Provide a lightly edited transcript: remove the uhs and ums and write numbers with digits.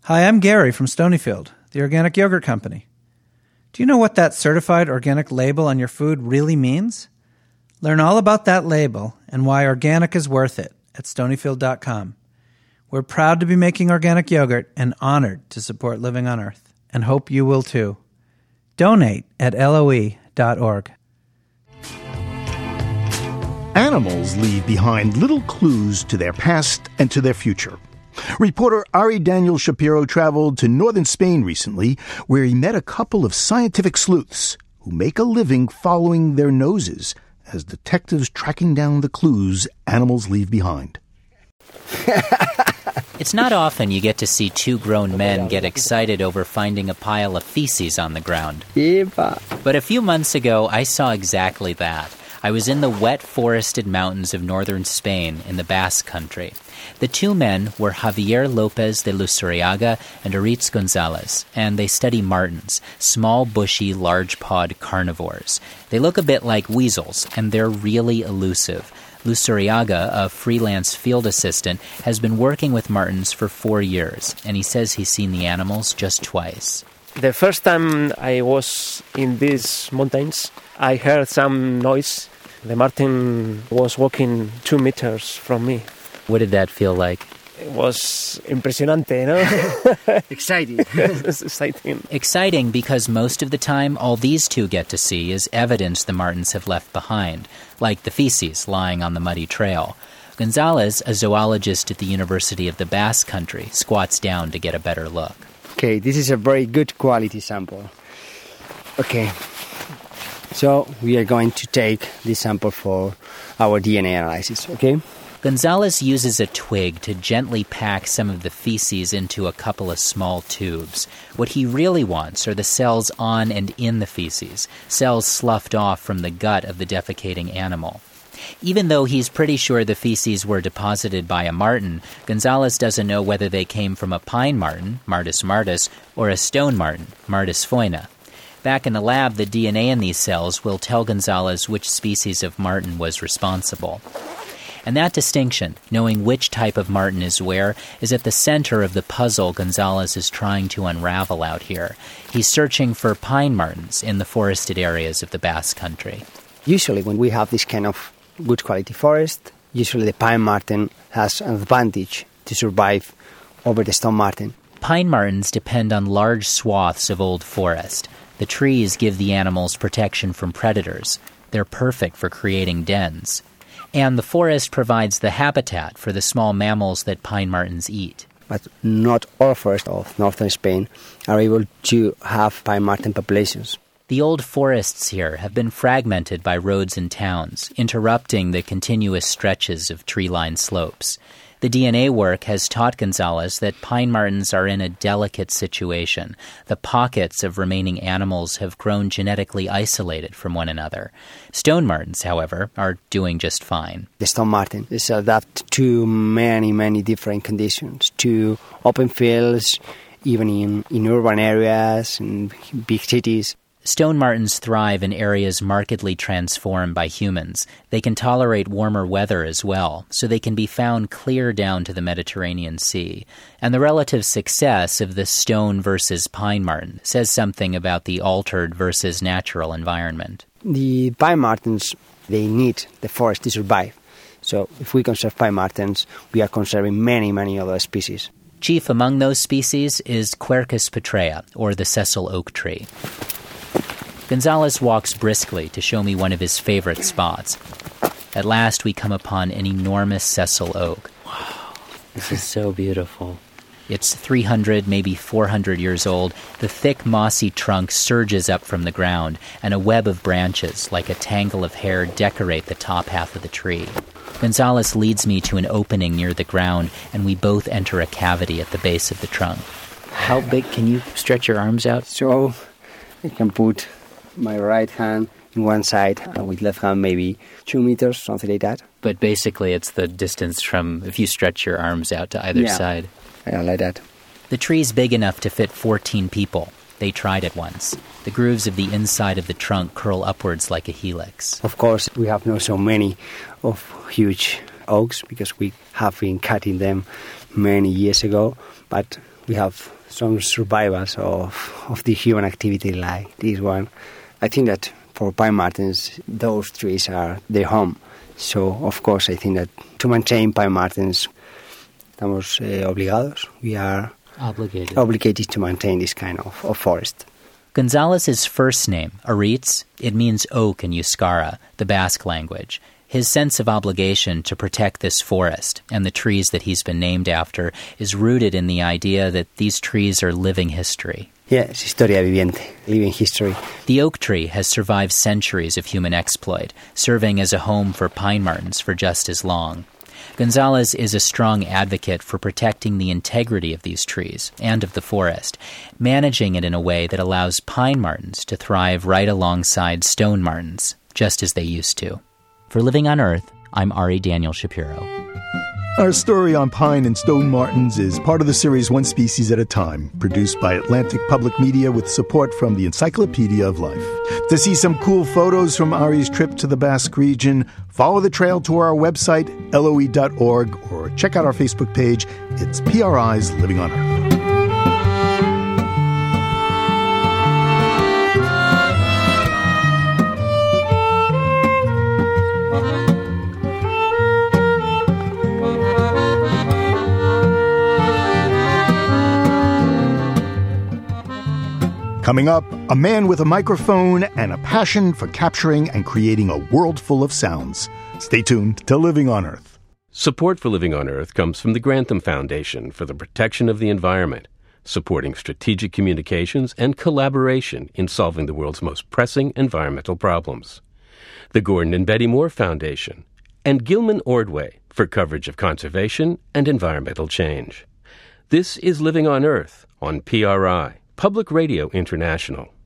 Hi, I'm Gary from Stonyfield, the organic yogurt company. Do you know what that certified organic label on your food really means? Learn all about that label and why organic is worth it at Stonyfield.com. We're proud to be making organic yogurt and honored to support Living on Earth, and hope you will too. Donate at LOE.org. Animals leave behind little clues to their past and to their future. Reporter Ari Daniel Shapiro traveled to northern Spain recently, where he met a couple of scientific sleuths who make a living following their noses as detectives tracking down the clues animals leave behind. It's not often you get to see two grown men get excited over finding a pile of feces on the ground. But a few months ago, I saw exactly that. I was in the wet, forested mountains of northern Spain in the Basque Country. The two men were Javier López de Luzuriaga and Aritz González, and they study martens, small, bushy, large-pawed carnivores. They look a bit like weasels, and they're really elusive. Luzuriaga, a freelance field assistant, has been working with martens for 4 years, and he says he's seen the animals just twice. The first time I was in these mountains, I heard some noise. The marten was walking 2 meters from me. What did that feel like? It was impresionante, no? Exciting. It's exciting. Exciting because most of the time all these two get to see is evidence the martens have left behind, like the feces lying on the muddy trail. González, a zoologist at the University of the Basque Country, squats down to get a better look. Okay, this is a very good quality sample. Okay, so we are going to take this sample for our DNA analysis, okay? González uses a twig to gently pack some of the feces into a couple of small tubes. What he really wants are the cells on and in the feces, cells sloughed off from the gut of the defecating animal. Even though he's pretty sure the feces were deposited by a marten, González doesn't know whether they came from a pine marten, Martus martus, or a stone marten, Martus foina. Back in the lab, the DNA in these cells will tell González which species of marten was responsible. And that distinction, knowing which type of marten is where, is at the center of the puzzle González is trying to unravel out here. He's searching for pine martens in the forested areas of the Basque Country. Usually when we have this kind of good quality forest, usually the pine marten has an advantage to survive over the stone marten. Pine martens depend on large swaths of old forest. The trees give the animals protection from predators. They're perfect for creating dens. And the forest provides the habitat for the small mammals that pine martens eat. But not all forests of northern Spain are able to have pine marten populations. The old forests here have been fragmented by roads and towns, interrupting the continuous stretches of tree-lined slopes. The DNA work has taught González that pine martens are in a delicate situation. The pockets of remaining animals have grown genetically isolated from one another. Stone martens, however, are doing just fine. The stone marten is adapted to many different conditions, to open fields, even in urban areas, in big cities. Stone martens thrive in areas markedly transformed by humans. They can tolerate warmer weather as well, so they can be found clear down to the Mediterranean Sea. And the relative success of the stone versus pine marten says something about the altered versus natural environment. The pine martens, they need the forest to survive. So if we conserve pine martens, we are conserving many other species. Chief among those species is Quercus petrea, or the sessile oak tree. González walks briskly to show me one of his favorite spots. At last, we come upon an enormous sessile oak. Wow, this is so beautiful. It's 300, maybe 400 years old. The thick, mossy trunk surges up from the ground, and a web of branches, like a tangle of hair, decorate the top half of the tree. González leads me to an opening near the ground, and we both enter a cavity at the base of the trunk. How big can you stretch your arms out? So I can put my right hand in one side, and with left hand maybe 2 meters, something like that. But basically it's the distance from if you stretch your arms out to either side. Yeah, like that. The tree's big enough to fit 14 people. They tried it once. The grooves of the inside of the trunk curl upwards like a helix. Of course, we have not so many of huge oaks because we have been cutting them many years ago, but we have some survivals of the human activity like this one. I think that for pine martens, those trees are their home. So, of course, I think that to maintain pine martens, estamos obligados. We are obligated to maintain this kind of forest. Gonzalez's first name, Aritz, it means oak in Euskara, the Basque language. His sense of obligation to protect this forest and the trees that he's been named after is rooted in the idea that these trees are living history. Yes, historia viviente, living history. The oak tree has survived centuries of human exploit, serving as a home for pine martens for just as long. Gonzalez is a strong advocate for protecting the integrity of these trees and of the forest, managing it in a way that allows pine martens to thrive right alongside stone martens, just as they used to. For Living on Earth, I'm Ari Daniel Shapiro. Our story on pine and stone martens is part of the series One Species at a Time, produced by Atlantic Public Media with support from the Encyclopedia of Life. To see some cool photos from Ari's trip to the Basque region, follow the trail to our website, loe.org, or check out our Facebook page. It's PRI's Living on Earth. Coming up, a man with a microphone and a passion for capturing and creating a world full of sounds. Stay tuned to Living on Earth. Support for Living on Earth comes from the Grantham Foundation for the Protection of the Environment, supporting strategic communications and collaboration in solving the world's most pressing environmental problems. The Gordon and Betty Moore Foundation, and Gilman Ordway for coverage of conservation and environmental change. This is Living on Earth on PRI, Public Radio International.